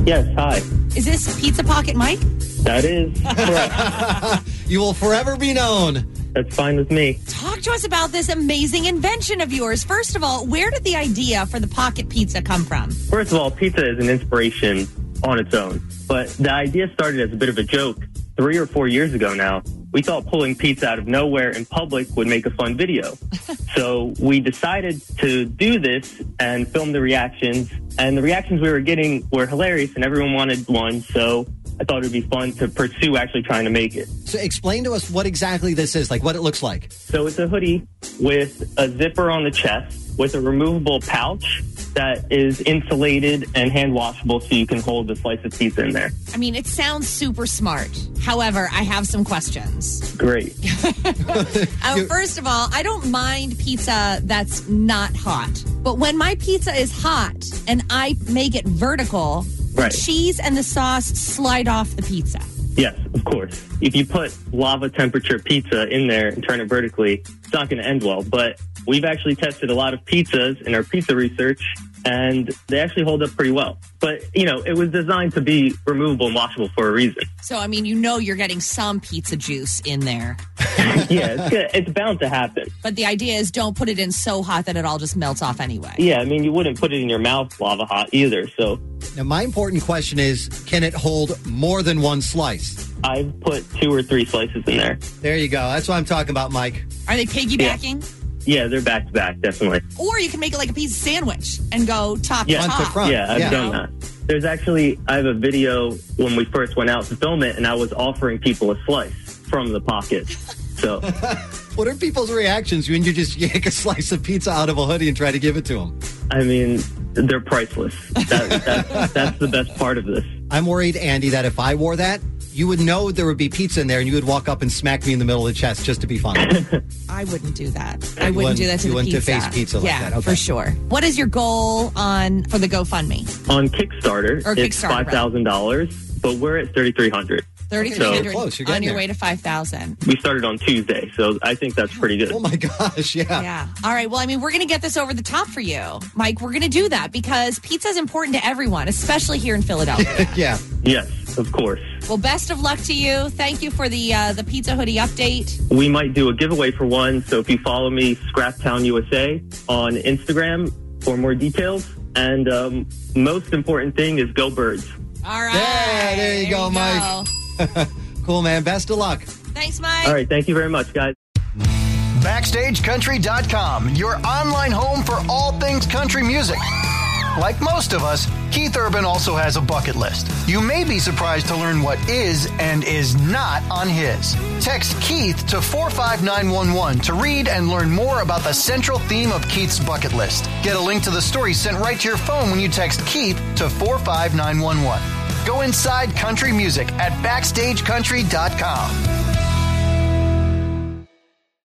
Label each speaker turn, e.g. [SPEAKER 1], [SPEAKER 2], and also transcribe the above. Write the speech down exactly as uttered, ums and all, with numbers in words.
[SPEAKER 1] Yes, hi.
[SPEAKER 2] Is this Pizza Pocket Mike?
[SPEAKER 1] That is correct.
[SPEAKER 3] You will forever be known.
[SPEAKER 1] That's fine with me.
[SPEAKER 2] Talk to us about this amazing invention of yours. First of all, where did the idea for the pocket pizza come from?
[SPEAKER 1] First of all, pizza is an inspiration on its own. But the idea started as a bit of a joke three or four years ago now. We thought pulling pizza out of nowhere in public would make a fun video. So we decided to do this and film the reactions. And the reactions we were getting were hilarious and everyone wanted one. So I thought it would be fun to pursue actually trying to make it.
[SPEAKER 3] So explain to us what exactly this is, like what it looks like.
[SPEAKER 1] So it's a hoodie with a zipper on the chest with a removable pouch that is insulated and hand washable so you can hold a slice of pizza in there.
[SPEAKER 2] I mean, it sounds super smart. However, I have some questions.
[SPEAKER 1] Great.
[SPEAKER 2] uh, first of all, I don't mind pizza that's not hot. But when my pizza is hot and I make it vertical,
[SPEAKER 1] right,
[SPEAKER 2] the cheese and the sauce slide off the pizza.
[SPEAKER 1] Yes, of course. If you put lava temperature pizza in there and turn it vertically, it's not going to end well. But we've actually tested a lot of pizzas in our pizza research, and they actually hold up pretty well. But, you know, it was designed to be removable and washable for a reason.
[SPEAKER 2] So, I mean, you know you're getting some pizza juice in there.
[SPEAKER 1] Yeah, it's, good. It's bound to happen.
[SPEAKER 2] But the idea is don't put it in so hot that it all just melts off anyway.
[SPEAKER 1] Yeah, I mean, you wouldn't put it in your mouth lava hot either, so...
[SPEAKER 3] Now, my important question is, can it hold more than one slice?
[SPEAKER 1] I've put two or three slices in there.
[SPEAKER 3] There you go. That's what I'm talking about, Mike.
[SPEAKER 2] Are they piggybacking?
[SPEAKER 1] Yeah. Yeah, they're back to back, definitely.
[SPEAKER 2] Or you can make it like a pizza sandwich and go top
[SPEAKER 1] yeah.
[SPEAKER 2] to top.
[SPEAKER 3] To front.
[SPEAKER 1] Yeah, I've
[SPEAKER 3] yeah.
[SPEAKER 1] done that. There's actually, I have a video when we first went out to film it, and I was offering people a slice from the pocket. So,
[SPEAKER 3] what are people's reactions when you just yank a slice of pizza out of a hoodie and try to give it to them?
[SPEAKER 1] I mean, they're priceless. That, that, that's the best part of this.
[SPEAKER 3] I'm worried, Andy, that if I wore that, you would know there would be pizza in there, and you would walk up and smack me in the middle of the chest just to be funny.
[SPEAKER 2] I wouldn't do that.
[SPEAKER 3] You
[SPEAKER 2] I wouldn't,
[SPEAKER 3] wouldn't
[SPEAKER 2] do that to
[SPEAKER 3] you
[SPEAKER 2] the
[SPEAKER 3] wouldn't
[SPEAKER 2] pizza.
[SPEAKER 3] to face pizza like
[SPEAKER 2] yeah,
[SPEAKER 3] that. Okay.
[SPEAKER 2] for sure. What is your goal on for the GoFundMe?
[SPEAKER 1] On Kickstarter,
[SPEAKER 2] Or
[SPEAKER 1] it's
[SPEAKER 2] Kickstarter,
[SPEAKER 1] five thousand dollars, but we're at thirty-three hundred dollars.
[SPEAKER 2] thirty-three hundred
[SPEAKER 3] So close, you're
[SPEAKER 2] on
[SPEAKER 3] getting
[SPEAKER 2] your
[SPEAKER 3] there.
[SPEAKER 2] way to five thousand.
[SPEAKER 1] We started on Tuesday, so I think that's pretty good.
[SPEAKER 3] Oh, my gosh, yeah.
[SPEAKER 2] Yeah. All right. Well, I mean, we're going to get this over the top for you, Mike. We're going to do that because pizza is important to everyone, especially here in Philadelphia.
[SPEAKER 3] Yeah.
[SPEAKER 1] Yes, of course.
[SPEAKER 2] Well, best of luck to you. Thank you for the uh, the pizza hoodie update.
[SPEAKER 1] We might do a giveaway for one, so if you follow me, Scraptown U S A, on Instagram for more details. And um, most important thing is go Birds.
[SPEAKER 2] All right.
[SPEAKER 3] Yeah, there you go, Mike.
[SPEAKER 2] go.
[SPEAKER 3] Cool, man. Best of luck.
[SPEAKER 2] Thanks, Mike.
[SPEAKER 1] All right, thank you very much, guys.
[SPEAKER 4] Backstage Country dot com, your online home for all things country music. Like most of us, Keith Urban also has a bucket list. You may be surprised to learn what is and is not on his. Text Keith to four five nine one one to read and learn more about the central theme of Keith's bucket list. Get a link to the story sent right to your phone when you text Keith to four five nine one one. Go inside country music at Backstage Country dot com.